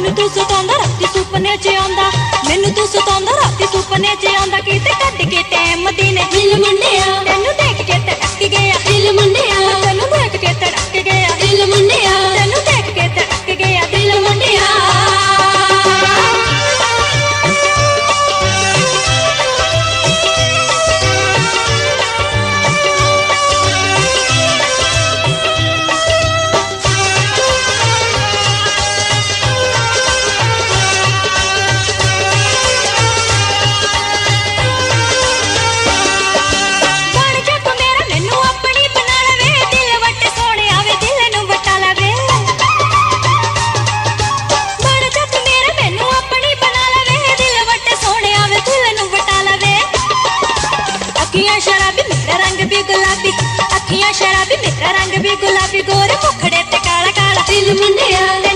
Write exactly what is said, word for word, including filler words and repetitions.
मैनू तू सतांदा राती सुपने च आंदा, मैनू तू सतांदा राती सुपने च आंदा, किते कट के टैम दिने दिल मुंडिया तेनू देख के तड़क गया, दिल मुंडिया तेनू देख के तड़क गया, दिल मुंडिया तेनू देख के तड़क गया, दिल मुंडिया। शराबी मेरा रंग भी गुलाबी, अखियां शराबी मेरा रंग भी गुलाबी, गोरे मुखड़े ते काला काला, दिल मुंडिया